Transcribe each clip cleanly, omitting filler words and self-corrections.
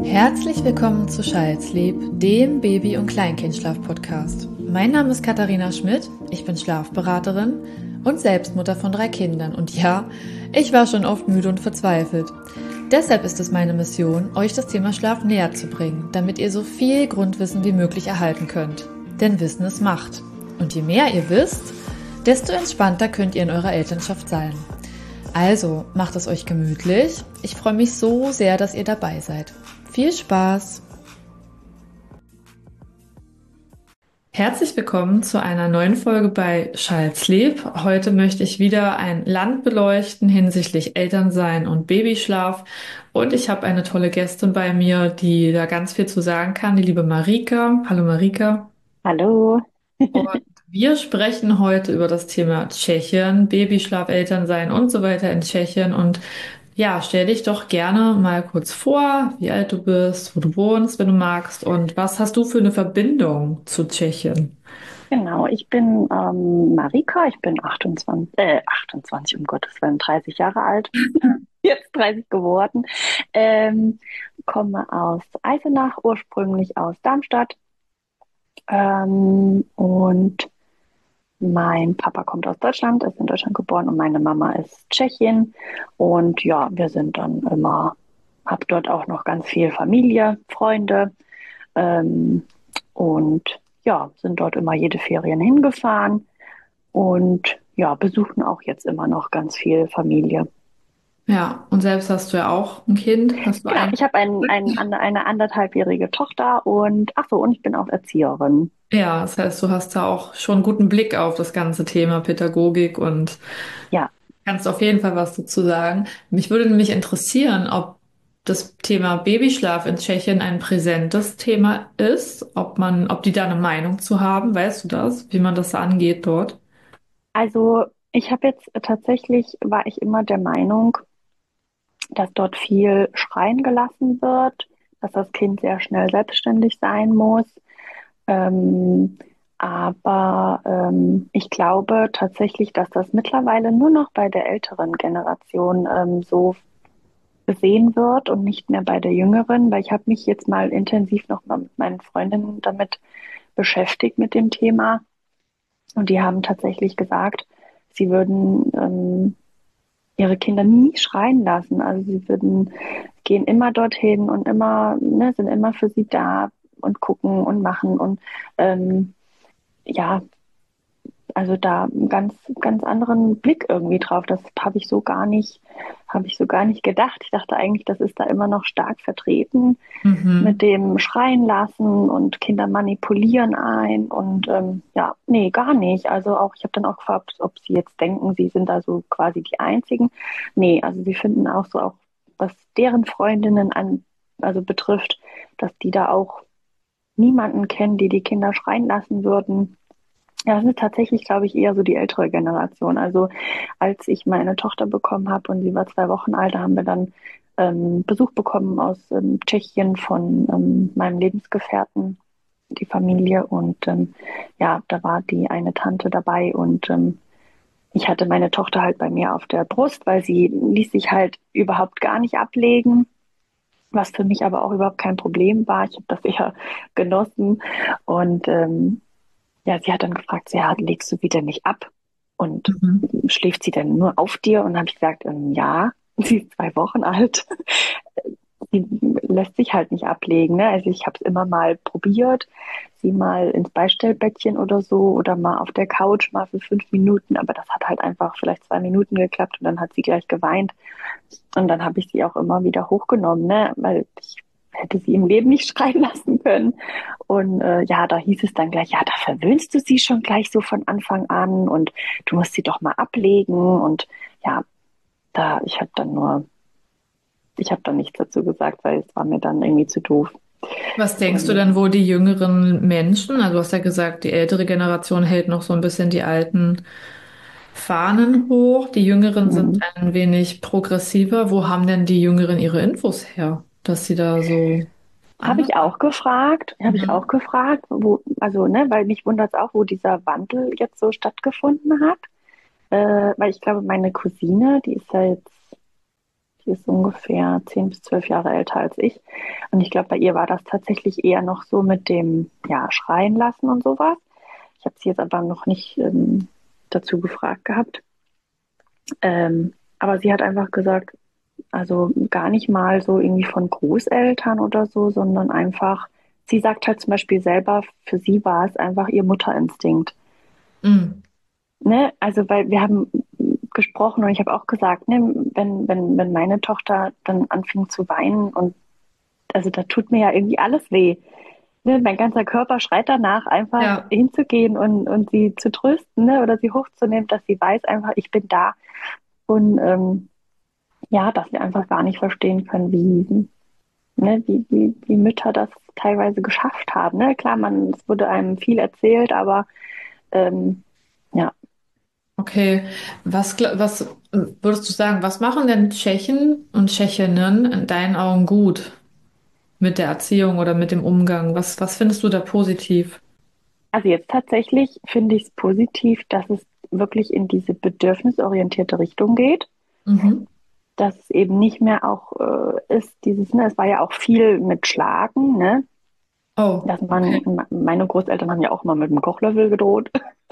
Herzlich willkommen zu Child's-Lieb, dem Baby- und Kleinkindschlaf-Podcast. Mein Name ist Katharina Schmidt, ich bin Schlafberaterin und Selbstmutter von 3 Kindern. Und ja, ich war schon oft müde und verzweifelt. Deshalb ist es meine Mission, euch das Thema Schlaf näher zu bringen, damit ihr so viel Grundwissen wie möglich erhalten könnt. Denn Wissen ist Macht. Und je mehr ihr wisst, desto entspannter könnt ihr in eurer Elternschaft sein. Also, macht es euch gemütlich. Ich freue mich so sehr, dass ihr dabei seid. Viel Spaß! Herzlich willkommen zu einer neuen Folge bei Child's-Lieb. Heute möchte ich wieder ein Land beleuchten hinsichtlich Elternsein und Babyschlaf. Und ich habe eine tolle Gästin bei mir, die da ganz viel zu sagen kann, die liebe Marika. Hallo Marika. Hallo. Und wir sprechen heute über das Thema Tschechien, Babyschlaf, Elternsein und so weiter in Tschechien. Und ja, stell dich doch gerne mal kurz vor, wie alt du bist, wo du wohnst, wenn du magst, und was hast du für eine Verbindung zu Tschechien? Genau, ich bin Marika, ich bin 28, um Gottes Willen, 30 Jahre alt, jetzt 30 geworden, ähm, komme aus Eisenach, ursprünglich aus Darmstadt, und mein Papa kommt aus Deutschland, ist in Deutschland geboren und meine Mama ist Tschechin und ja, wir sind dann immer, hab dort auch noch ganz viel Familie, Freunde, ähm, und ja, sind dort immer jede Ferien hingefahren und ja, besuchen auch jetzt immer noch ganz viel Familie. Ja, und selbst hast du ja auch ein Kind, hast du Genau, ein? ich habe eine anderthalbjährige Tochter und ach so, und ich bin auch Erzieherin. Ja, das heißt, du hast da auch schon einen guten Blick auf das ganze Thema Pädagogik und Ja, kannst auf jeden Fall was dazu sagen. Mich würde nämlich interessieren, ob das Thema Babyschlaf in Tschechien ein präsentes Thema ist, ob die da eine Meinung zu haben, weißt du das, wie man das angeht dort? also ich habe jetzt tatsächlich, war ich immer der Meinung, dass dort viel schreien gelassen wird, dass das Kind sehr schnell selbstständig sein muss. Ähm, aber ich glaube tatsächlich, dass das mittlerweile nur noch bei der älteren Generation so gesehen wird und nicht mehr bei der jüngeren, weil ich habe mich jetzt mal intensiv noch mal mit meinen Freundinnen damit beschäftigt mit dem Thema und die haben tatsächlich gesagt, sie würden ihre Kinder nie schreien lassen. Also sie würden gehen immer dorthin und immer, ne, sind immer für sie da und gucken und machen und ja, also da einen ganz anderen Blick irgendwie drauf. Das habe ich so gar nicht gedacht. Ich dachte eigentlich, das ist da immer noch stark vertreten mit Mhm. dem Schreien lassen und Kinder manipulieren ein und ja, nee, gar nicht. Also auch, ich habe dann auch gefragt, ob sie jetzt denken, sie sind da so quasi die Einzigen. Nee, also sie finden auch so, auch was deren Freundinnen also betrifft, dass die da auch niemanden kennen, die die Kinder schreien lassen würden. Ja, das ist tatsächlich, glaube ich, eher so die ältere Generation. Also als ich meine Tochter bekommen habe und sie war 2 Wochen alt, da haben wir dann Besuch bekommen aus Tschechien von meinem Lebensgefährten, die Familie. Und ja, da war die eine Tante dabei und ich hatte meine Tochter halt bei mir auf der Brust, weil sie ließ sich halt überhaupt gar nicht ablegen, was für mich aber auch überhaupt kein Problem war. Ich habe das eher genossen und ja, sie hat dann gefragt, so, ja, legst du wieder nicht ab? Und Mhm. schläft sie denn nur auf dir? Und dann habe ich gesagt, ja, sie ist 2 Wochen alt. Sie lässt sich halt nicht ablegen. Ne? Also ich habe es immer mal probiert, sie mal ins Beistellbettchen oder so oder mal auf der Couch mal für 5 Minuten, aber das hat halt einfach vielleicht 2 Minuten geklappt und dann hat sie gleich geweint. Und dann habe ich sie auch immer wieder hochgenommen, ne? Weil ich hätte sie im Leben nicht schreien lassen können. Und ja, da hieß es dann gleich, ja, da verwöhnst du sie schon gleich so von Anfang an und du musst sie doch mal ablegen. Und ja, ich habe dann nichts dazu gesagt, weil es war mir dann irgendwie zu doof. Was denkst du Und denn, wo die jüngeren Menschen, also du hast ja gesagt, die ältere Generation hält noch so ein bisschen die alten Fahnen hoch, die Jüngeren sind mhm. ein wenig progressiver. Wo haben denn die Jüngeren ihre Infos her, dass sie da so anders sind? Habe ich auch Mhm. gefragt, wo, also, ne, weil mich wundert es auch, wo dieser Wandel jetzt so stattgefunden hat. Weil ich glaube, meine Cousine, die ist ja jetzt Die ist ungefähr 10 bis 12 Jahre älter als ich. Und ich glaube, bei ihr war das tatsächlich eher noch so mit dem, ja, Schreien lassen und sowas. Ich habe sie jetzt aber noch nicht dazu gefragt gehabt. Aber sie hat einfach gesagt, also gar nicht mal so irgendwie von Großeltern oder so, sondern einfach, sie sagt halt zum Beispiel selber, für sie war es einfach ihr Mutterinstinkt. Mm. Ne? Also, weil wir haben gesprochen und ich habe auch gesagt, ne, wenn meine Tochter dann anfing zu weinen und also da tut mir ja irgendwie alles weh. Ne? Mein ganzer Körper schreit danach, einfach Ja. hinzugehen und sie zu trösten, ne? Oder sie hochzunehmen, dass sie weiß einfach, ich bin da. Und ja, dass wir einfach gar nicht verstehen können, wie Mütter das teilweise geschafft haben. Ne? Klar, es wurde einem viel erzählt, aber ähm, ja, Okay, was würdest du sagen, was machen denn Tschechen und Tschechinnen in deinen Augen gut mit der Erziehung oder mit dem Umgang? Was findest du da positiv? also jetzt tatsächlich finde ich es positiv, dass es wirklich in diese bedürfnisorientierte Richtung geht, Mhm. dass es eben nicht mehr auch ist, dieses, ne, es war ja auch viel mit Schlagen, ne? Oh, Dass man, okay. meine Großeltern haben ja auch mal mit dem Kochlöffel gedroht.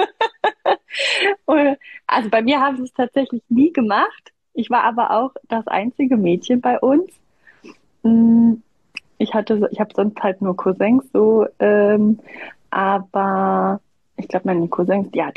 Also bei mir haben sie es tatsächlich nie gemacht. Ich war aber auch das einzige Mädchen bei uns. Mm, ich habe sonst halt nur Cousins so, aber ich glaube, meine Cousins, ja,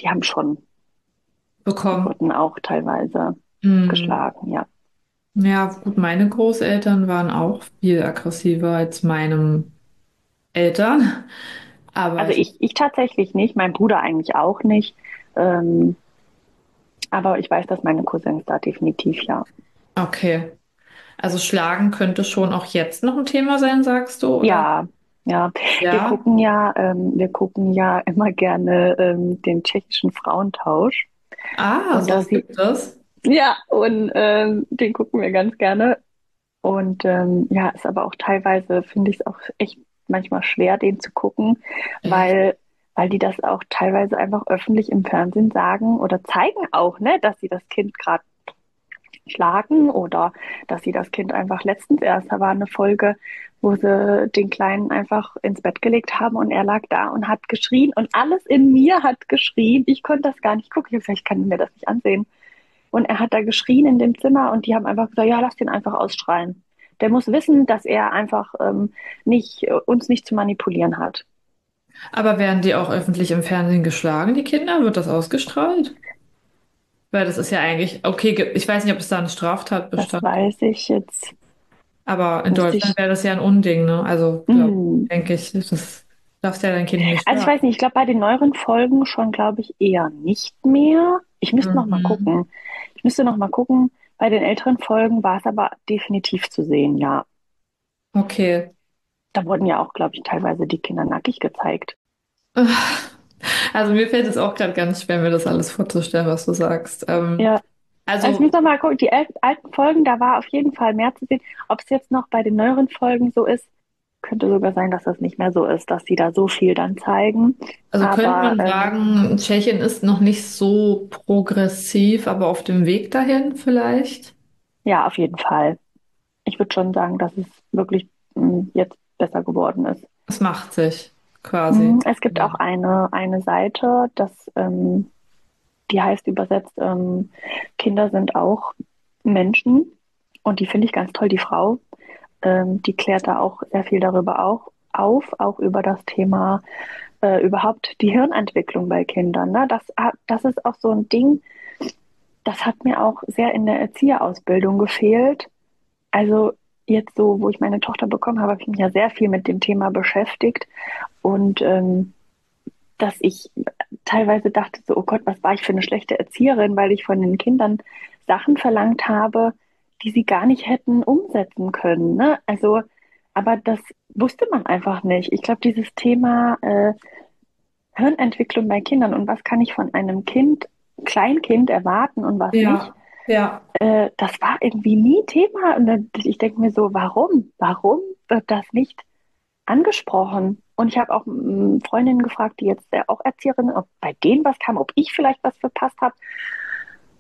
die Bekommen. wurden auch teilweise Hm. geschlagen, ja. Ja, gut, meine Großeltern waren auch viel aggressiver als meinem Eltern. Aber Also ich, ich tatsächlich nicht, mein Bruder eigentlich auch nicht. Ähm, aber ich weiß, dass meine Cousins da definitiv ja. okay. Also Schlagen könnte schon auch jetzt noch ein Thema sein, sagst du, oder? Ja, ja. Ja. Wir gucken ja immer gerne den tschechischen Frauentausch. Ah, Und da sowas sie, gibt es. ja, und den gucken wir ganz gerne. Und ja, ist aber auch teilweise, finde ich es auch echt manchmal schwer, den zu gucken, Echt? weil die das auch teilweise einfach öffentlich im Fernsehen sagen oder zeigen auch, ne, dass sie das Kind gerade schlagen oder dass sie das Kind einfach letztens erst, da war eine Folge, wo sie den Kleinen einfach ins Bett gelegt haben und er lag da und hat geschrien und alles in mir hat geschrien. Ich konnte das gar nicht gucken. Ich habe gesagt, ich kann mir das nicht ansehen. Und er hat da geschrien in dem Zimmer und die haben einfach gesagt, ja, lass den einfach ausschreien. Der muss wissen, dass er einfach uns nicht zu manipulieren hat. Aber werden die auch öffentlich im Fernsehen geschlagen, die Kinder? Wird das ausgestrahlt? Weil das ist ja eigentlich, okay, ich weiß nicht, ob es da eine Straftat Das bestand. weiß ich jetzt, Aber in müsste Deutschland ich. wäre das ja ein Unding, ne? Also, Mh. denke ich, das darfst ja dein Kind nicht Also ich schlagen. weiß nicht, ich glaube bei den neueren Folgen schon, glaube ich, eher nicht mehr. Ich müsste noch mal Mhm. gucken. Ich müsste noch mal gucken. Bei den älteren Folgen war es aber definitiv zu sehen, ja. Okay. Da wurden ja auch, glaube ich, teilweise die Kinder nackig gezeigt. Also mir fällt es auch gerade ganz schwer, mir das alles vorzustellen, was du sagst. Ja, also ich muss Also noch mal gucken, die alten Folgen, da war auf jeden Fall mehr zu sehen. Ob es jetzt noch bei den neueren Folgen so ist, könnte sogar sein, dass das nicht mehr so ist, dass sie da so viel dann zeigen. Also könnte Aber man sagen, Tschechien ist noch nicht so progressiv, aber auf dem Weg dahin vielleicht. ja, auf jeden Fall. Ich würde schon sagen, dass es wirklich jetzt besser geworden ist. Es macht sich quasi. Es gibt Ja. auch eine Seite, die heißt übersetzt, Kinder sind auch Menschen. Und die finde ich ganz toll, die Frau. Die klärt da auch sehr viel darüber auch über das Thema überhaupt die Hirnentwicklung bei Kindern. Ne? Das ist auch so ein Ding, das hat mir auch sehr in der Erzieherausbildung gefehlt. Also jetzt so, wo ich meine Tochter bekommen habe, habe ich mich ja sehr viel mit dem Thema beschäftigt und dass ich teilweise dachte so, oh Gott, was war ich für eine schlechte Erzieherin, weil ich von den Kindern Sachen verlangt habe, die sie gar nicht hätten umsetzen können. Ne? Also, aber das wusste man einfach nicht. Ich glaube, dieses Thema Hirnentwicklung bei Kindern und was kann ich von einem Kleinkind erwarten und was nicht, Ja, ja. das war irgendwie nie Thema. Und ich denke mir so, warum? Warum wird das nicht angesprochen? Und ich habe auch Freundinnen gefragt, die jetzt auch Erzieherinnen, ob bei denen was kam, ob ich vielleicht was verpasst habe.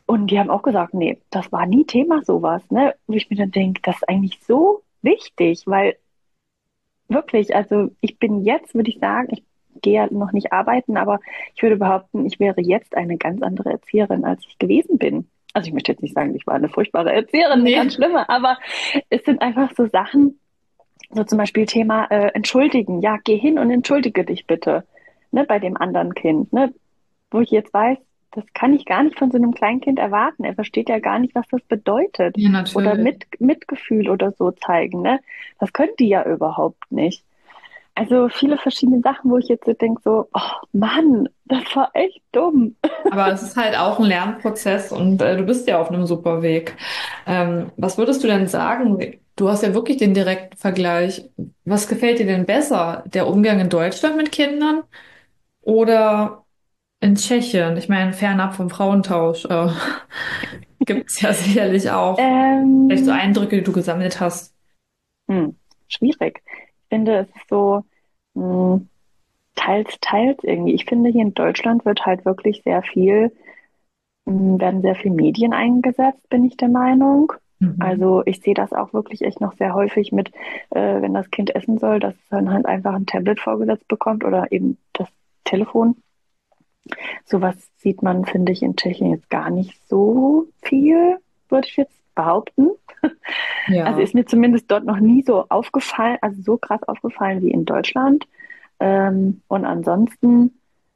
Und die haben auch gesagt, nee, das war nie Thema sowas, ne? Wo ich mir dann denke, das ist eigentlich so wichtig, weil wirklich, also ich bin jetzt, würde ich sagen, ich gehe ja noch nicht arbeiten, aber ich würde behaupten, ich wäre jetzt eine ganz andere Erzieherin, als ich gewesen bin. Also ich möchte jetzt nicht sagen, ich war eine furchtbare Erzieherin, eine Nee. ganz schlimme, aber es sind einfach so Sachen, so zum Beispiel Thema entschuldigen. Ja, geh hin und entschuldige dich bitte, ne, bei dem anderen Kind, ne, wo ich jetzt weiß, das kann ich gar nicht von so einem Kleinkind erwarten. Er versteht ja gar nicht, was das bedeutet. Ja, Oder natürlich. Mitgefühl oder so zeigen, ne? Das können die ja überhaupt nicht. Also viele verschiedene Sachen, wo ich jetzt so denke, so, oh Mann, das war echt dumm. Aber es ist halt auch ein Lernprozess und du bist ja auf einem super Weg. Was würdest du denn sagen? Du hast ja wirklich den direkten Vergleich. Was gefällt dir denn besser? Der Umgang in Deutschland mit Kindern oder in Tschechien? Ich meine, fernab vom Frauentausch, gibt es ja sicherlich auch vielleicht so Ähm, Eindrücke, die du gesammelt hast. hm, schwierig. Ich finde, es ist so hm, teils, teils irgendwie. Ich finde, hier in Deutschland wird halt wirklich sehr viel werden sehr viel Medien eingesetzt, bin ich der Meinung. Mhm. Also ich sehe das auch wirklich echt noch sehr häufig mit, wenn das Kind essen soll, dass es dann halt einfach ein Tablet vorgesetzt bekommt oder eben das Telefon. Sowas sieht man, finde ich, in Tschechien jetzt gar nicht so viel, würde ich jetzt behaupten. Also Ja. ist mir zumindest dort noch nie so aufgefallen, also so krass aufgefallen wie in Deutschland. Und ansonsten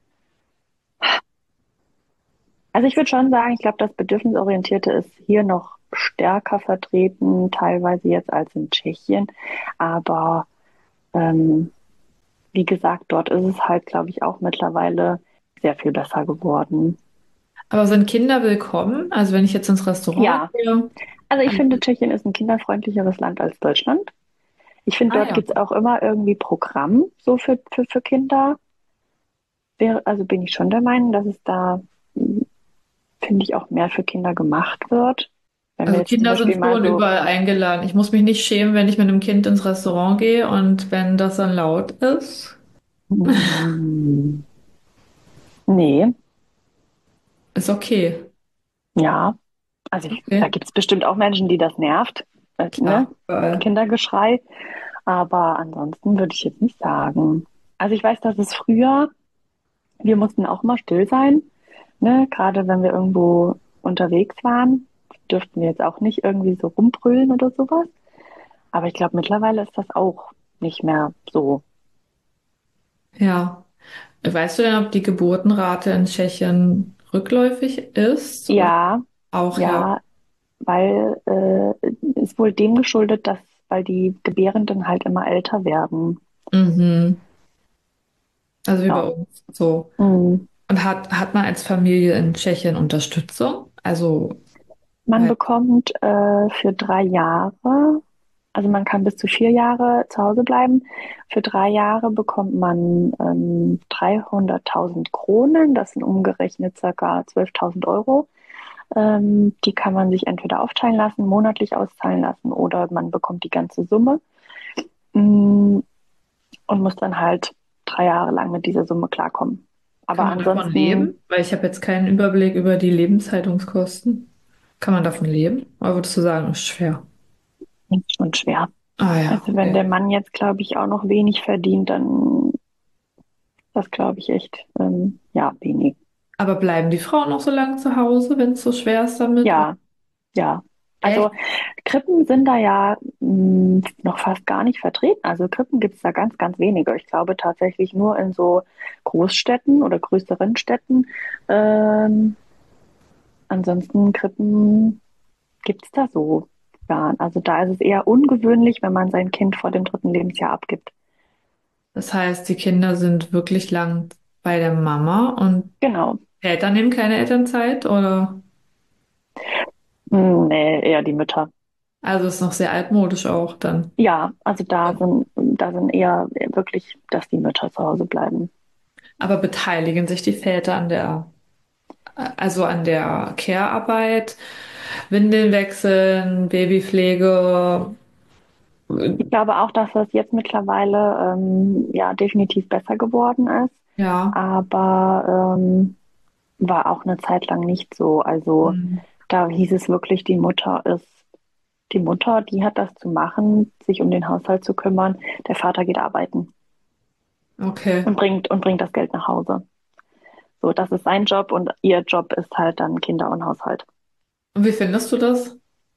also ich würde schon sagen, ich glaube, das Bedürfnisorientierte ist hier noch stärker vertreten, teilweise jetzt als in Tschechien. Aber ähm, wie gesagt, dort ist es halt, glaube ich, auch mittlerweile sehr viel besser geworden. Aber sind Kinder willkommen? Also wenn ich jetzt ins Restaurant Ja, gehe. also ich Also, finde, Tschechien ist ein kinderfreundlicheres Land als Deutschland. Ich finde, ah dort ja. gibt es auch immer irgendwie Programm so für Kinder. Also bin ich schon der Meinung, dass es da, finde ich, auch mehr für Kinder gemacht wird. Wenn wir Also jetzt zum Kinder Beispiel sind mal schon so, überall eingeladen. Ich muss mich nicht schämen, wenn ich mit einem Kind ins Restaurant gehe und wenn das dann laut ist. mm, nee, Ist okay. ja, also da Okay. gibt es bestimmt auch Menschen, die das nervt, ne? Klar, überall. Kindergeschrei. Aber ansonsten würde ich jetzt nicht sagen. Also ich weiß, dass es früher, wir mussten auch immer still sein, ne? Gerade wenn wir irgendwo unterwegs waren, dürften wir jetzt auch nicht irgendwie so rumbrüllen oder sowas. Aber ich glaube, mittlerweile ist das auch nicht mehr so. Ja. Weißt du denn, ob die Geburtenrate in Tschechien rückläufig ist oder Ja, auch, ja? ja, weil ist wohl dem geschuldet, dass, weil die Gebärenden halt immer älter werden. Mhm. Also wie bei Ja. uns so. Mhm. Und hat man als Familie in Tschechien Unterstützung? Also, Man weil, bekommt für 3 Jahre, also man kann bis zu 4 Jahre zu Hause bleiben. Für 3 Jahre bekommt man 300.000 Kronen, das sind umgerechnet circa 12.000 Euro. Die kann man sich entweder aufteilen lassen, monatlich auszahlen lassen oder man bekommt die ganze Summe mm, und muss dann halt 3 Jahre lang mit dieser Summe klarkommen. Aber kann man davon ansonsten leben? Weil ich habe jetzt keinen Überblick über die Lebenshaltungskosten. Kann man davon leben? Oder würdest du sagen, ist schwer? ist es schon schwer. Ah ja, Also wenn okay. der Mann jetzt, glaube ich, auch noch wenig verdient, dann das glaube ich echt, ja, wenig. Aber bleiben die Frauen noch so lange zu Hause, wenn es so schwer ist damit? Ja, ja. Also Echt? Krippen sind da ja noch fast gar nicht vertreten. Also Krippen gibt es da ganz, ganz wenige. Ich glaube tatsächlich nur in so Großstädten oder größeren Städten. Ähm, ansonsten Krippen gibt es da so gar nicht. Also da ist es eher ungewöhnlich, wenn man sein Kind vor dem 3. Lebensjahr abgibt. Das heißt, die Kinder sind wirklich lang bei der Mama und Genau. Väter nehmen keine Elternzeit oder? Nee, eher die Mütter. Also ist noch sehr altmodisch auch dann. Ja, also da sind eher wirklich, dass die Mütter zu Hause bleiben. Aber beteiligen sich die Väter an also an der Care-Arbeit, Windeln wechseln, Babypflege? Ich glaube auch, dass das jetzt mittlerweile ja definitiv besser geworden ist. Ja, Aber war auch eine Zeit lang nicht so. Also Hm. da hieß es wirklich, die Mutter, die hat das zu machen, sich um den Haushalt zu kümmern. Der Vater geht arbeiten Okay. und bringt das Geld nach Hause. So, das ist sein Job und ihr Job ist halt dann Kinder und Haushalt. Und wie findest du das?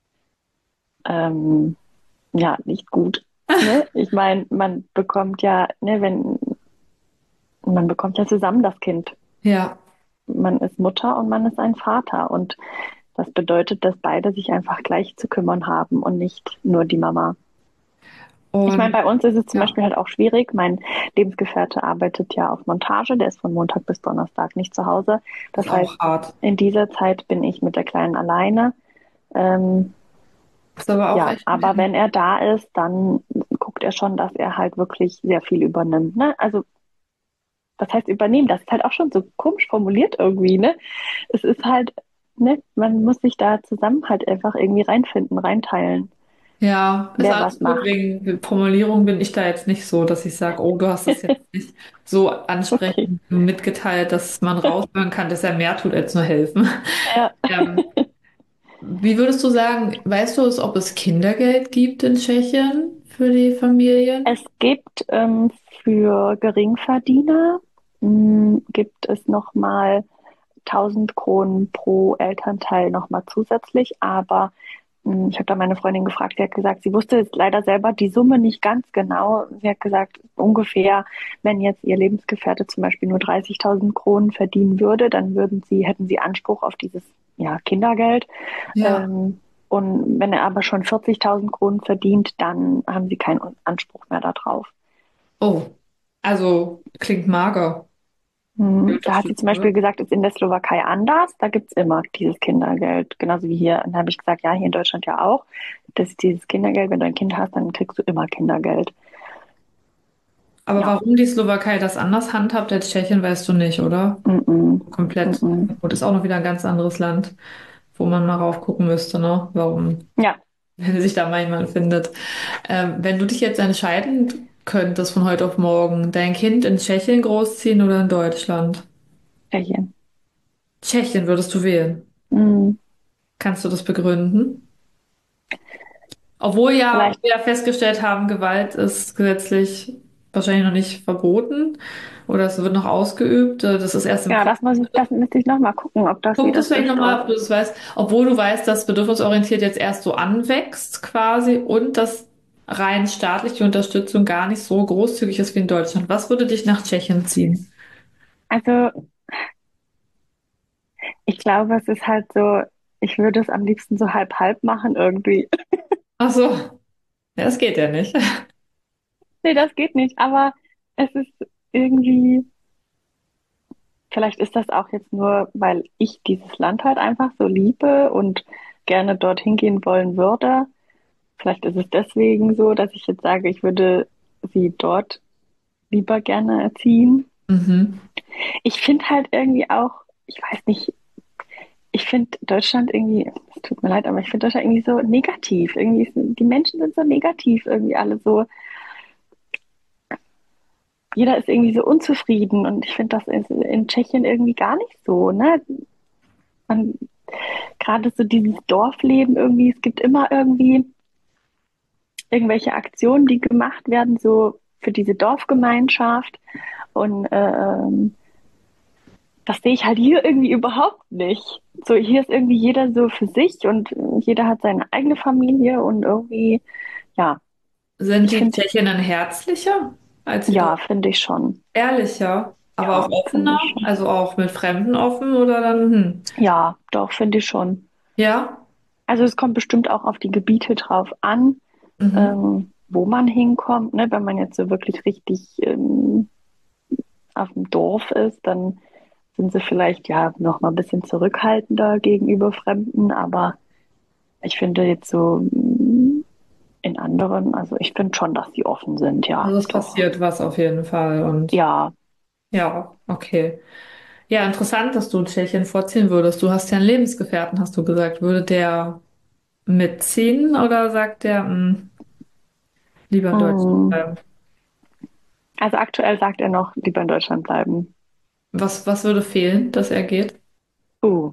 Ähm, ja, nicht gut. Ne? Ich meine, man bekommt ja, ne, wenn man bekommt ja zusammen das Kind. Ja. Man ist Mutter und man ist ein Vater. Und das bedeutet, dass beide sich einfach gleich zu kümmern haben und nicht nur die Mama. Ich meine, Und bei uns ist es zum ja, Beispiel halt auch schwierig. Mein Lebensgefährte arbeitet ja auf Montage, der ist von Montag bis Donnerstag nicht zu Hause. ist Das auch heißt, hart. in dieser Zeit bin ich mit der Kleinen alleine. Ähm, Ist aber auch ja, echt aber ein wenn er da ist, dann guckt er schon, dass er halt wirklich sehr viel übernimmt. Ne? Also, das heißt übernehmen, das ist halt auch schon so komisch formuliert irgendwie, ne? Es ist halt, ne, man muss sich da zusammen halt einfach irgendwie reinfinden, reinteilen, Ja, ist wer alles was gut. macht. Wegen Formulierung bin ich da jetzt nicht so, dass ich sage, oh, du hast das jetzt nicht so Okay. ansprechend mitgeteilt, dass man raushören kann, dass er mehr tut, als nur helfen. Ja. Ähm, Wie würdest du sagen, weißt du es, ob es Kindergeld gibt in Tschechien für die Familien? Es gibt für Geringverdiener gibt es nochmal 1.000 Kronen pro Elternteil nochmal zusätzlich, aber ich habe da meine Freundin gefragt, sie hat gesagt, sie wusste jetzt leider selber die Summe nicht ganz genau. Sie hat gesagt, ungefähr, wenn jetzt ihr Lebensgefährte zum Beispiel nur 30.000 Kronen verdienen würde, dann hätten sie Anspruch auf dieses, ja, Kindergeld. Ja. Und wenn er aber schon 40.000 Kronen verdient, dann haben sie keinen Anspruch mehr darauf. Oh, also klingt mager, die Da hat sie zum Unterstützung, Beispiel oder? gesagt, ist in der Slowakei anders. Da gibt's immer dieses Kindergeld, genauso wie hier. Und dann habe ich gesagt, ja, hier in Deutschland ja auch. Das ist dieses Kindergeld, wenn du ein Kind hast, dann kriegst du immer Kindergeld. Aber Ja, warum die Slowakei das anders handhabt als Tschechien, weißt du nicht, oder? mm -mm, mm Komplett. -mm. Gut, ist auch noch wieder ein ganz anderes Land, wo man mal raufgucken müsste, ne? Warum, Ja, wenn sich da mal jemand findet. Wenn du dich jetzt entscheiden könntest von heute auf morgen, dein Kind in Tschechien großziehen oder in Deutschland? Tschechien. Tschechien würdest du wählen. Mm, Kannst du das begründen? Obwohl ja vielleicht, wir ja festgestellt haben, Gewalt ist gesetzlich wahrscheinlich noch nicht verboten oder es wird noch ausgeübt. Das ist erst im ja, das müsste ich nochmal gucken, ob das, wie Guck das das vielleicht ist nochmal, dort. ob du das weißt, obwohl du weißt, dass bedürfnisorientiert jetzt erst so anwächst quasi und dass rein staatliche Unterstützung gar nicht so großzügig ist wie in Deutschland. Was würde dich nach Tschechien ziehen? Also, ich glaube, es ist halt so, ich würde es am liebsten so halb-halb machen irgendwie. Ach so, ja, das geht ja nicht. Nee, das geht nicht, aber es ist irgendwie, vielleicht ist das auch jetzt nur, weil ich dieses Land halt einfach so liebe und gerne dorthin gehen wollen würde. Vielleicht ist es deswegen so, dass ich jetzt sage, ich würde sie dort lieber gerne erziehen. Mhm. Ich finde halt irgendwie auch, ich weiß nicht, ich finde Deutschland irgendwie, es tut mir leid, aber ich finde Deutschland irgendwie so negativ. Die Menschen sind so negativ, irgendwie alle so, jeder ist irgendwie so unzufrieden und ich finde das ist in Tschechien irgendwie gar nicht so, ne? Man, gerade so dieses Dorfleben irgendwie, es gibt immer irgendwie irgendwelche Aktionen, die gemacht werden, so für diese Dorfgemeinschaft. Und das sehe ich halt hier irgendwie überhaupt nicht. So, hier ist irgendwie jeder so für sich und jeder hat seine eigene Familie und irgendwie, ja, Sind ich die finde, Tschechen dann herzlicher als die ja, Deutschen? finde ich schon. Ehrlicher, aber auch Ja, finde offener, ich schon. also auch mit Fremden offen oder dann, Ja, doch, finde ich schon. Ja? Also es kommt bestimmt auch auf die Gebiete drauf an, Mhm. wo man hinkommt. Ne? Wenn man jetzt so wirklich richtig auf dem Dorf ist, dann sind sie vielleicht ja noch mal ein bisschen zurückhaltender gegenüber Fremden, aber ich finde jetzt so in anderen, also ich finde schon, dass die offen sind, ja, Also es doch. passiert was auf jeden Fall und Ja, ja, okay. Ja, interessant, dass du Tschechien vorziehen würdest. Du hast ja einen Lebensgefährten, hast du gesagt. Würde der mitziehen oder sagt der, lieber in Deutschland mm, bleiben? also aktuell sagt er noch, lieber in Deutschland bleiben. Was würde fehlen, dass er geht? Uh,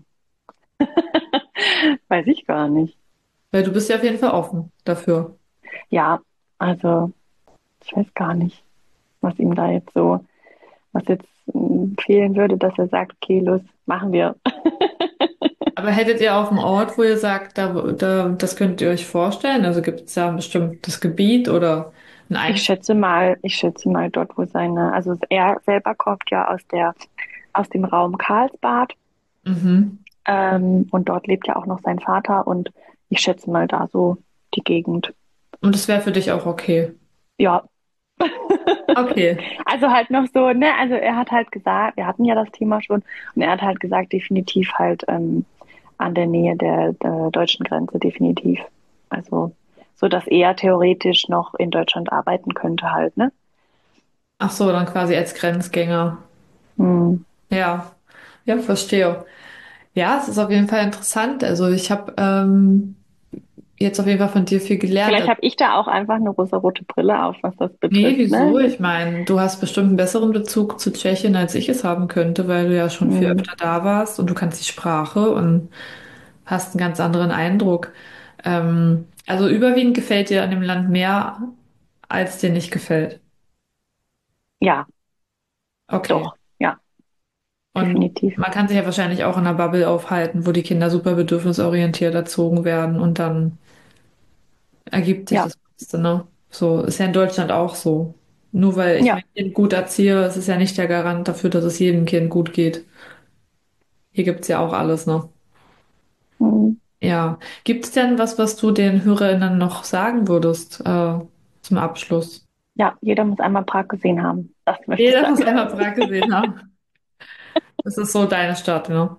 weiß ich gar nicht. Weil du bist ja auf jeden Fall offen dafür. Ja, also ich weiß gar nicht, was ihm da jetzt so, was jetzt fehlen würde, dass er sagt, okay, los, machen wir. Aber hättet ihr auch einen Ort, wo ihr sagt, das könnt ihr euch vorstellen? Also gibt es da ein bestimmtes Gebiet oder ein Ich schätze mal dort, wo also er selber kommt ja aus dem Raum Karlsbad, Mhm. und dort lebt ja auch noch sein Vater und ich schätze mal da so die Gegend. Und es wäre für dich auch okay. Ja, Okay. also halt noch so, ne, also er hat halt gesagt, wir hatten ja das Thema schon und er hat halt gesagt, definitiv halt an der Nähe der deutschen Grenze, definitiv. Also so, dass er theoretisch noch in Deutschland arbeiten könnte halt, ne? Ach so, dann quasi als Grenzgänger. Hm. Ja, ja, verstehe. Ja, es ist auf jeden Fall interessant. Also ich habe jetzt auf jeden Fall von dir viel gelernt. Vielleicht Also, habe ich da auch einfach eine rosarote Brille auf, was das nee, betrifft, wieso? ne? Ich meine, du hast bestimmt einen besseren Bezug zu Tschechien, als ich es haben könnte, weil du ja schon viel Hm. öfter da warst und du kannst die Sprache und hast einen ganz anderen Eindruck. Also überwiegend gefällt dir an dem Land mehr, als dir nicht gefällt. Ja, Okay. doch, ja, Und definitiv. man kann sich ja wahrscheinlich auch in einer Bubble aufhalten, wo die Kinder super bedürfnisorientiert erzogen werden und dann ergibt sich Ja, das Beste, ne? So ist ja in Deutschland auch so. Nur weil ich ja. mein Kind gut erziehe, ist es ja nicht der Garant dafür, dass es jedem Kind gut geht. Hier gibt's ja auch alles, ne? Hm. Ja. Gibt's denn was, was du den HörerInnen noch sagen würdest, zum Abschluss? Ja, jeder muss einmal Prag gesehen haben. Das möchte ich Jeder muss sagen. einmal Prag gesehen haben. Das ist so deine Stadt, ne?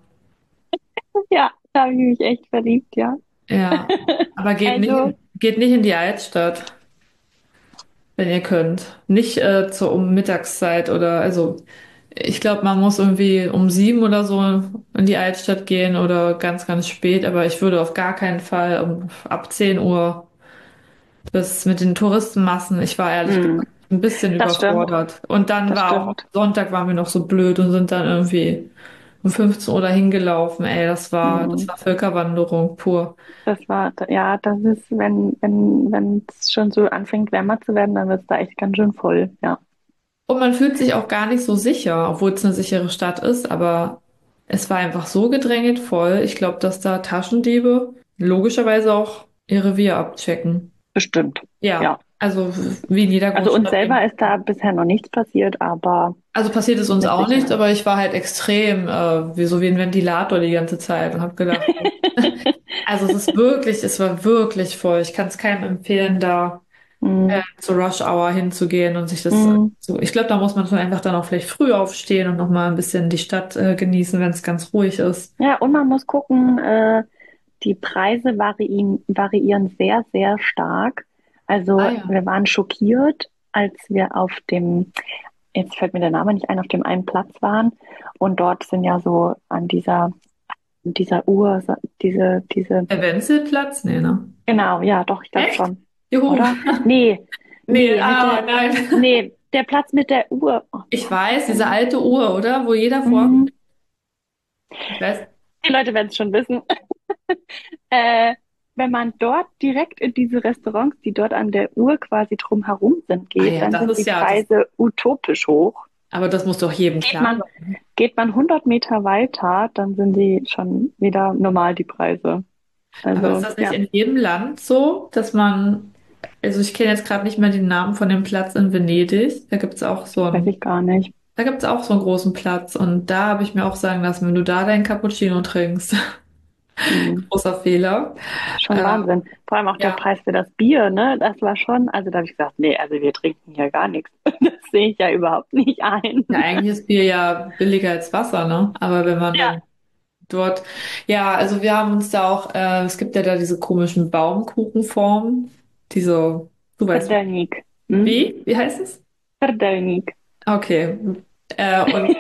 Ja, da habe ich mich echt verliebt, ja. Ja. Aber Also, geht nicht in die Altstadt, wenn ihr könnt. Nicht um Mittagszeit oder also ich glaube, man muss irgendwie um 7 oder so in die Altstadt gehen oder ganz, ganz spät, aber ich würde auf gar keinen Fall ab 10 Uhr bis mit den Touristenmassen. Ich war ehrlich hm, gesagt ein bisschen das stimmt, überfordert. Und dann das war auch am stimmt. Sonntag waren wir noch so blöd und sind dann irgendwie um 15 Uhr dahin gelaufen. Ey, das Hm. war Völkerwanderung pur. Ja, das ist, wenn es schon so anfängt, wärmer zu werden, dann wird es da echt ganz schön voll, ja. Und man fühlt sich auch gar nicht so sicher, obwohl es eine sichere Stadt ist, aber es war einfach so gedrängelt voll. Ich glaube, dass da Taschendiebe logischerweise auch ihr Revier abchecken. Bestimmt, Ja, ja. also wie in jeder Also uns Großstadt. selber ist da bisher noch nichts passiert, aber Also passiert es uns mit auch nicht, Sicherheit. aber ich war halt extrem, wie so wie ein Ventilator die ganze Zeit und habe gedacht, also es war wirklich voll. Ich kann es keinem empfehlen, da Hm, zur Rush Hour hinzugehen und sich das hm. so. Ich glaube, da muss man schon einfach dann auch vielleicht früh aufstehen und nochmal ein bisschen die Stadt genießen, wenn es ganz ruhig ist. Ja, und man muss gucken, die Preise variieren sehr, sehr stark. Ah Also ja. wir waren schockiert, als wir jetzt fällt mir der Name nicht ein, auf dem einen Platz waren. Und dort sind ja so an dieser Uhr, Der Wenzelplatz? Nee, ne? genau, ja, doch, ich glaube Echt? schon. Juhu. Oder? Nee, Nee, nee, nein. nee, der Platz mit der Uhr. Oh, wie Ich heißt weiß, der diese denn? alte Uhr, oder? Wo jeder vor. Mhm. Ich weiß. Die Leute werden es schon wissen. Äh, wenn man dort direkt in diese Restaurants, die dort an der Uhr quasi drumherum sind, Ah geht, ja, dann das sind ist die ja, das, Preise utopisch hoch. aber das muss doch jedem Geht klar man, sein. geht man 100 Meter weiter, dann sind die schon wieder normal, die Preise. Aber ist Also, das nicht ja, in jedem Land so, dass man, also ich kenne jetzt gerade nicht mehr den Namen von dem Platz in Venedig. weiß ich gar nicht. Da gibt's auch so einen großen Platz und da habe ich mir auch sagen lassen, wenn du da deinen Cappuccino trinkst, Hm. großer Fehler. Schon Äh, Wahnsinn. Vor allem auch der ja, Preis für das Bier, ne? Das war schon, also da habe ich gesagt, nee, also wir trinken hier gar nichts. Das sehe ich ja überhaupt nicht ein. ja, eigentlich ist Bier ja billiger als Wasser, ne? Aber wenn man Ja, dann dort, ja, also wir haben uns da auch, es gibt ja da diese komischen Baumkuchenformen, diese, du weißt, Verdelnik. Hm? wie heißt es? Verdelnik. Okay. Und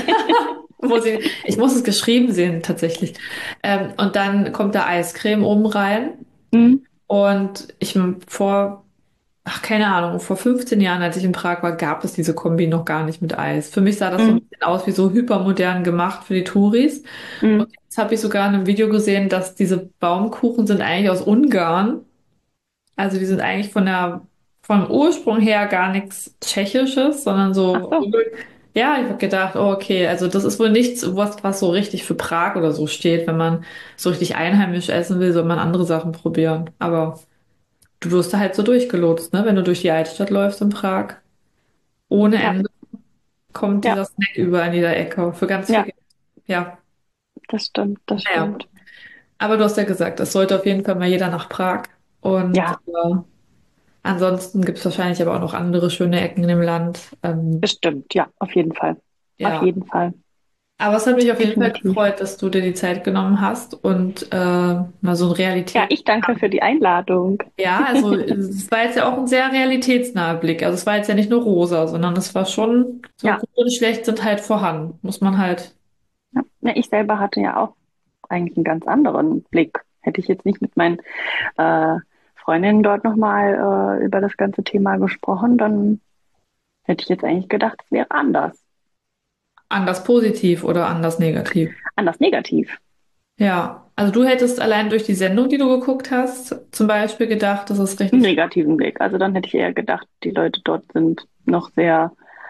ich muss es geschrieben sehen, tatsächlich. Und dann kommt da Eiscreme oben rein. Hm? Und ach, keine Ahnung, vor 15 Jahren, als ich in Prag war, gab es diese Kombi noch gar nicht mit Eis. Für mich sah das so ein Mhm. bisschen aus wie so hypermodern gemacht für die Touris. Und Mhm. jetzt habe ich sogar in einem Video gesehen, dass diese Baumkuchen sind eigentlich aus Ungarn. Also die sind eigentlich vom Ursprung her gar nichts Tschechisches, sondern Ach so, so, ja, ich habe gedacht, oh, okay, also das ist wohl nichts, was so richtig für Prag oder so steht. Wenn man so richtig einheimisch essen will, soll man andere Sachen probieren. Aber du wirst da halt so durchgelotst, ne? Wenn du durch die Altstadt läufst in Prag. Ohne ja, Ende kommt ja, dieser Snack überall in jeder Ecke für ganz viel ja, Geld. Ja, das stimmt, das naja. stimmt. Aber du hast ja gesagt, es sollte auf jeden Fall mal jeder nach Prag. Und Ja, ansonsten gibt es wahrscheinlich aber auch noch andere schöne Ecken in dem Land. bestimmt, ja, auf jeden Fall. Auf Ja, jeden Fall, aber es hat mich auf jeden Fall definitiv. gefreut, dass du dir die Zeit genommen hast und mal so ein Ja, Realität. ich danke für die Einladung. Ja, also es war jetzt ja auch ein sehr realitätsnaher Blick. Also es war jetzt ja nicht nur rosa, sondern es war schon so Ja, gut und schlecht sind halt vorhanden. Muss man halt. ja. Ja, ich selber hatte ja auch eigentlich einen ganz anderen Blick. Hätte ich jetzt nicht mit meinen äh, Freundinnen dort nochmal über das ganze Thema gesprochen, dann hätte ich jetzt eigentlich gedacht, es wäre anders. Anders positiv oder anders negativ? Anders negativ. Ja, also du hättest allein durch die Sendung, die du geguckt hast, zum Beispiel gedacht, das ist Einen richtig. negativen Blick. Also dann hätte ich eher gedacht, die Leute dort sind noch sehr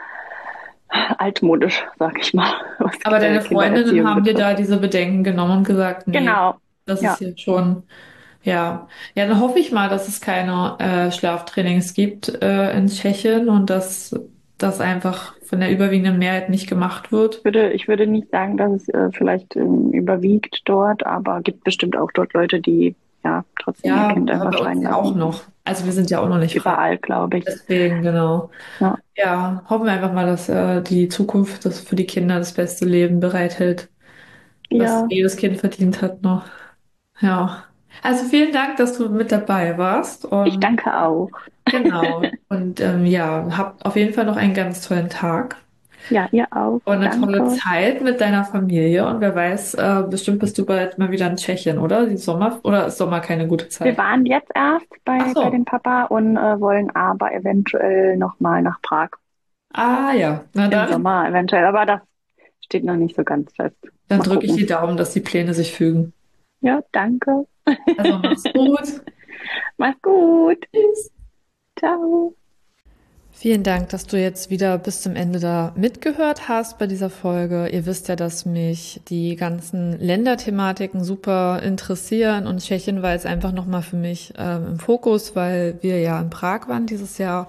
altmodisch, sag ich mal, was Aber deine Freundinnen Kindererziehung haben dir betrifft. da diese Bedenken genommen und gesagt, nee, Genau. das ist Ja, hier schon, ja. Ja, dann hoffe ich mal, dass es keine Schlaftrainings gibt in Tschechien und dass das einfach von der überwiegenden Mehrheit nicht gemacht wird. ich würde nicht sagen, dass es vielleicht überwiegt dort, aber gibt bestimmt auch dort Leute, die ja trotzdem ihr Ja, Kind aber einfach bei uns schreien ja auch lassen. noch. Also wir sind ja auch noch nicht frei. Überall, glaube ich. Deswegen, genau. Ja. Ja, hoffen wir einfach mal, dass die Zukunft das für die Kinder das beste Leben bereithält, was Ja, jedes Kind verdient hat noch. Ja. Also vielen Dank, dass du mit dabei warst ich und danke auch. genau. Und ja, habt auf jeden Fall noch einen ganz tollen Tag Ja, ihr auch. und eine tolle Danke. Zeit mit deiner Familie. Und wer weiß, bestimmt bist du bald mal wieder in Tschechien, oder? Die Sommer, oder ist Sommer keine gute Wir Zeit? waren jetzt erst Ach bei so. dem Papa und wollen aber eventuell nochmal nach Prag Ah ja, na im dann. Sommer eventuell. Aber das steht noch nicht so ganz fest. Dann Mal drücke ich die gucken. Daumen, dass die Pläne sich fügen. Ja, danke. Also mach's gut. Mach's gut. Tschüss. Ciao. Vielen Dank, dass du jetzt wieder bis zum Ende da mitgehört hast bei dieser Folge. Ihr wisst ja, dass mich die ganzen Länderthematiken super interessieren und Tschechien war jetzt einfach nochmal für mich im Fokus, weil wir ja in Prag waren dieses Jahr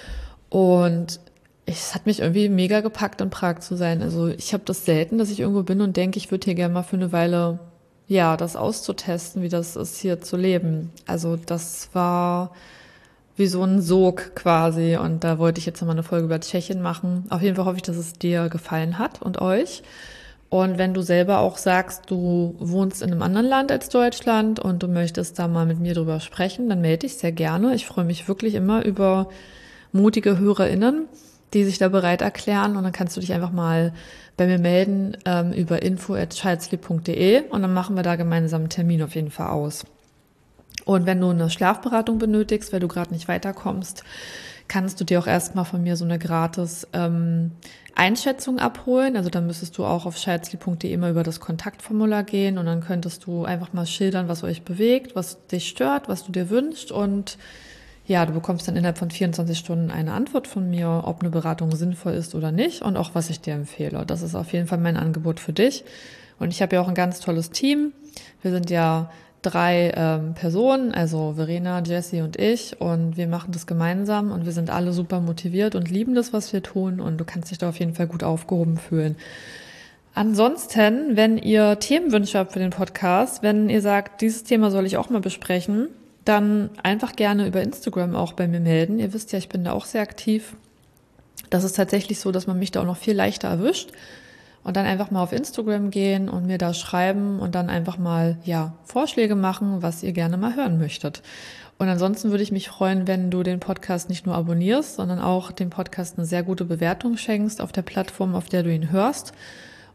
und es hat mich irgendwie mega gepackt, in Prag zu sein. Also ich habe das selten, dass ich irgendwo bin und denke, ich würde hier gerne mal für eine Weile, ja, das auszutesten, wie das ist, hier zu leben. Also das war wie so ein Sog quasi. Und da wollte ich jetzt nochmal eine Folge über Tschechien machen. Auf jeden Fall hoffe ich, dass es dir gefallen hat und euch. Und wenn du selber auch sagst, du wohnst in einem anderen Land als Deutschland und du möchtest da mal mit mir drüber sprechen, dann melde dich sehr gerne. Ich freue mich wirklich immer über mutige HörerInnen, die sich da bereit erklären. Und dann kannst du dich einfach mal bei mir melden über info@childsleep.de und dann machen wir da gemeinsam einen Termin auf jeden Fall aus. Und wenn du eine Schlafberatung benötigst, weil du gerade nicht weiterkommst, kannst du dir auch erstmal von mir so eine gratis Einschätzung abholen. Also dann müsstest du auch auf childsleep.de immer über das Kontaktformular gehen und dann könntest du einfach mal schildern, was euch bewegt, was dich stört, was du dir wünschst und ja, du bekommst dann innerhalb von 24 Stunden eine Antwort von mir, ob eine Beratung sinnvoll ist oder nicht und auch was ich dir empfehle. Das ist auf jeden Fall mein Angebot für dich. Und ich habe ja auch ein ganz tolles Team. Wir sind ja 3 Personen, also Verena, Jessie und ich und wir machen das gemeinsam und wir sind alle super motiviert und lieben das, was wir tun und du kannst dich da auf jeden Fall gut aufgehoben fühlen. Ansonsten, wenn ihr Themenwünsche habt für den Podcast, wenn ihr sagt, dieses Thema soll ich auch mal besprechen, dann einfach gerne über Instagram auch bei mir melden. Ihr wisst ja, ich bin da auch sehr aktiv. Das ist tatsächlich so, dass man mich da auch noch viel leichter erwischt. Und dann einfach mal auf Instagram gehen und mir da schreiben und dann einfach mal, ja, Vorschläge machen, was ihr gerne mal hören möchtet. Und ansonsten würde ich mich freuen, wenn du den Podcast nicht nur abonnierst, sondern auch dem Podcast eine sehr gute Bewertung schenkst auf der Plattform, auf der du ihn hörst.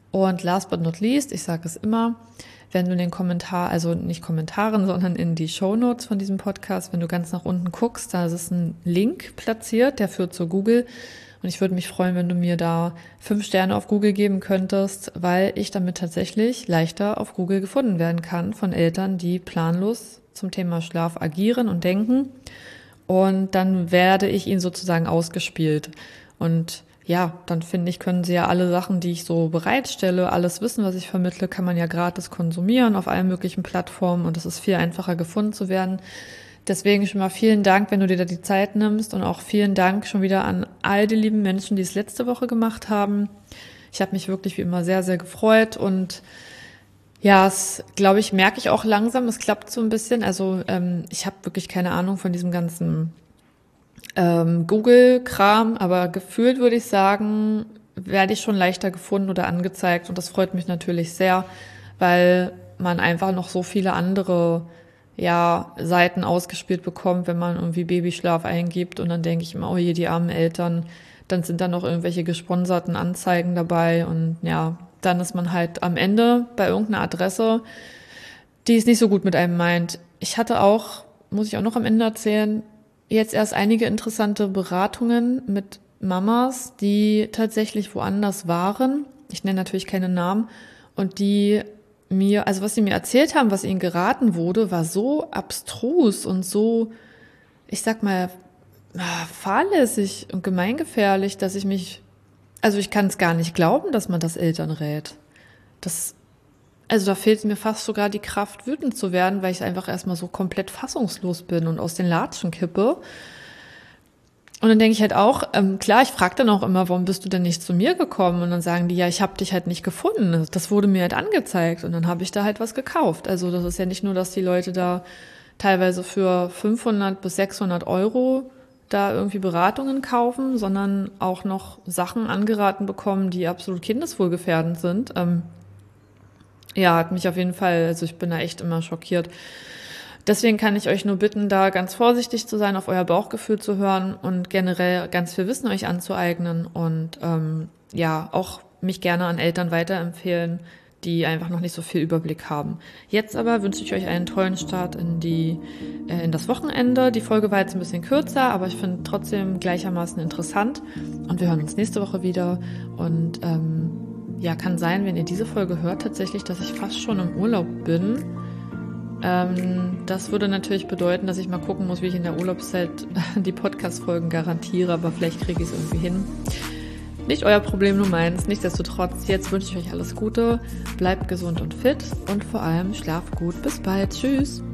Und last but not least, ich sage es immer, wenn du in den Kommentar, also nicht Kommentaren, sondern in die Shownotes von diesem Podcast, wenn du ganz nach unten guckst, da ist ein Link platziert, der führt zu Google. Und ich würde mich freuen, wenn du mir da 5 Sterne auf Google geben könntest, weil ich damit tatsächlich leichter auf Google gefunden werden kann von Eltern, die planlos zum Thema Schlaf agieren und denken. Und dann werde ich ihnen sozusagen ausgespielt. Und ja, dann finde ich, können sie ja alle Sachen, die ich so bereitstelle, alles Wissen, was ich vermittle, kann man ja gratis konsumieren auf allen möglichen Plattformen und es ist viel einfacher gefunden zu werden. Deswegen schon mal vielen Dank, wenn du dir da die Zeit nimmst und auch vielen Dank schon wieder an all die lieben Menschen, die es letzte Woche gemacht haben. Ich habe mich wirklich wie immer sehr, sehr gefreut und ja, es glaube ich, merke ich auch langsam, es klappt so ein bisschen. Also ich habe wirklich keine Ahnung von diesem ganzen Google-Kram, aber gefühlt würde ich sagen, werde ich schon leichter gefunden oder angezeigt und das freut mich natürlich sehr, weil man einfach noch so viele andere Seiten ausgespielt bekommt, wenn man irgendwie Babyschlaf eingibt und dann denke ich immer, oh je, die armen Eltern, dann sind da noch irgendwelche gesponserten Anzeigen dabei und ja, dann ist man halt am Ende bei irgendeiner Adresse, die es nicht so gut mit einem meint. Ich hatte auch, muss ich auch noch am Ende erzählen, jetzt erst einige interessante Beratungen mit Mamas, die tatsächlich woanders waren. Ich nenne natürlich keine Namen und die mir, also was sie mir erzählt haben, was ihnen geraten wurde, war so abstrus und so, ich sag mal, fahrlässig und gemeingefährlich, dass ich kann es gar nicht glauben, dass man das Eltern rät. Also da fehlt mir fast sogar die Kraft, wütend zu werden, weil ich einfach erstmal so komplett fassungslos bin und aus den Latschen kippe. Und dann denke ich halt auch, klar, ich frage dann auch immer, warum bist du denn nicht zu mir gekommen? Und dann sagen die, ja, ich habe dich halt nicht gefunden. Das wurde mir halt angezeigt und dann habe ich da halt was gekauft. Also das ist ja nicht nur, dass die Leute da teilweise für 500 bis 600 Euro da irgendwie Beratungen kaufen, sondern auch noch Sachen angeraten bekommen, die absolut kindeswohlgefährdend sind. Ja, hat mich auf jeden Fall, also ich bin da echt immer schockiert. Deswegen kann ich euch nur bitten, da ganz vorsichtig zu sein, auf euer Bauchgefühl zu hören und generell ganz viel Wissen euch anzueignen und auch mich gerne an Eltern weiterempfehlen, die einfach noch nicht so viel Überblick haben. Jetzt aber wünsche ich euch einen tollen Start in das Wochenende. Die Folge war jetzt ein bisschen kürzer, aber ich finde trotzdem gleichermaßen interessant und wir hören uns nächste Woche wieder und kann sein, wenn ihr diese Folge hört, tatsächlich, dass ich fast schon im Urlaub bin. Das würde natürlich bedeuten, dass ich mal gucken muss, wie ich in der Urlaubszeit die Podcast-Folgen garantiere, aber vielleicht kriege ich es irgendwie hin. Nicht euer Problem, nur meins. Nichtsdestotrotz, jetzt wünsche ich euch alles Gute, bleibt gesund und fit und vor allem schlaft gut. Bis bald. Tschüss.